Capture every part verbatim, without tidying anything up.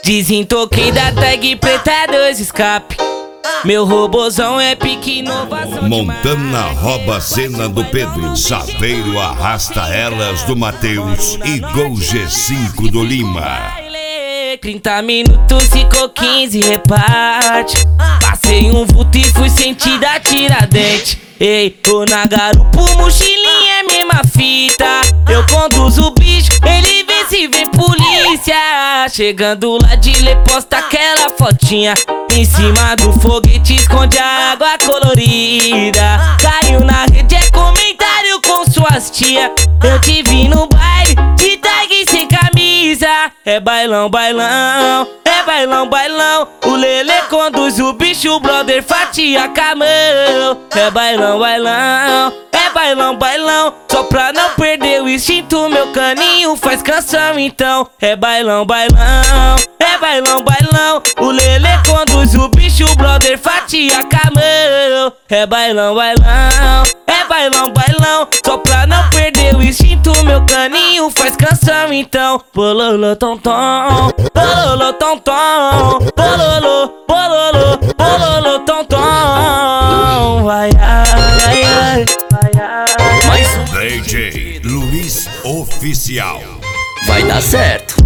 Desintoquei da tag preta, dois escape. Meu robozão é pique inovação. Montana rouba a cena do Pedro, Saveiro arrasta elas do Matheus e Gol G cinco do Lima. trinta minutos, ficou quinze, reparte. Passei um vulto e fui sentir da Tiradentes. Ei, tô na garupa, mochilinha é mesma fita. Eu conduzo o bicho, ele vê se vem polícia. Chegando lá de lê, posta aquela fotinha. Em cima do foguete esconde a água colorida. Caiu na rede, é comentário com suas tia. Eu te vi no baile, de tag sem camisa. É bailão, bailão, é bailão, bailão. O Lelê conduz o bicho, o brother fatia camão. É bailão, bailão, é bailão, bailão. Só pra não perder o instinto, meu caninho faz canção então. É bailão, bailão, é bailão, bailão. O Lelê conduz o bicho, o brother fatia camão. É bailão, bailão, é bailão, bailão. Só pra não perder o instinto, meu caninho faz canção então. Bololô, tom, tom, bololô, tom, tom, bololô, bololô, bololô, tom, tom. Vai, ai, ai, vai, ai. Mais um D J Luiz Oficial. Vai dar certo.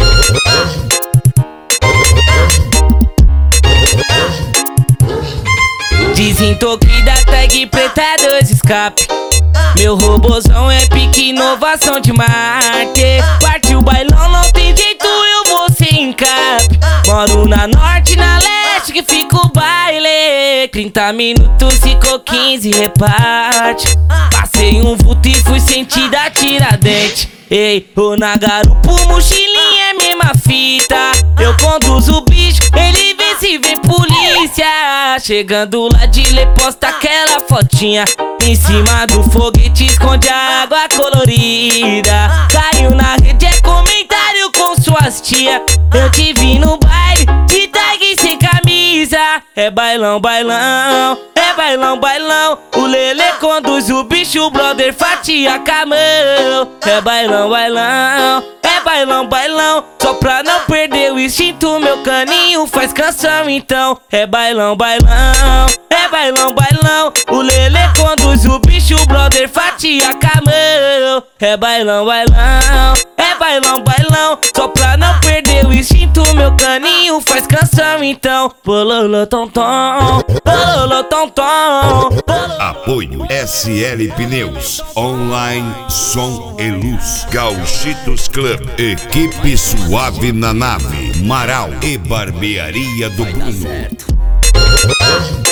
Desintoquei da tag preta, dois escape. Meu robozão é pique inovação de Marte. Partiu o bailão, não tem jeito, eu vou sem encape. Moro na norte, na leste que fica o baile. trinta minutos, ficou quinze, reparte. Passei um vulto e fui sentir da Tiradentes. Ei, tô na garupa, mochilinha é mesma fita. Eu conduzo o bicho, ele vê se vem polícia. Chegando lá de lê, posta aquela fotinha. Em cima do foguete esconde a água colorida. Caiu na rede, é comentário com suas tia. Eu te vi no baile, de tag sem camisa. É bailão, bailão, é bailão, bailão. O Lelê conduz o bicho, o brother fatia camão. É bailão, bailão, é bailão, bailão. Só pra não perder o instinto, meu caninho faz canção então. É bailão, bailão, é bailão, bailão. O Lelê conduz o bicho, o brother fatia camão. É bailão, bailão, é bailão, bailão. Só pra não perder o instinto, meu caninho faz canção então. Bololô, tom, tom, bololô, tom, tom. Apoio S L Pneus, Online Som e Luz, Gauchitos Club, Equipe Suave na Nave, Marau e Barbearia do Vai Bruno. dar certo.